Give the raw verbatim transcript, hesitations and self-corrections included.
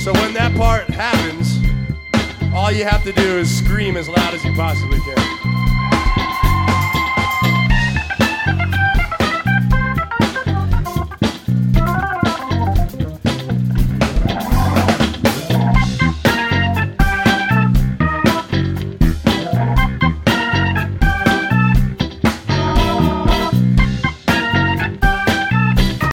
So when that part happens, all you have to do is scream as loud as you possibly can.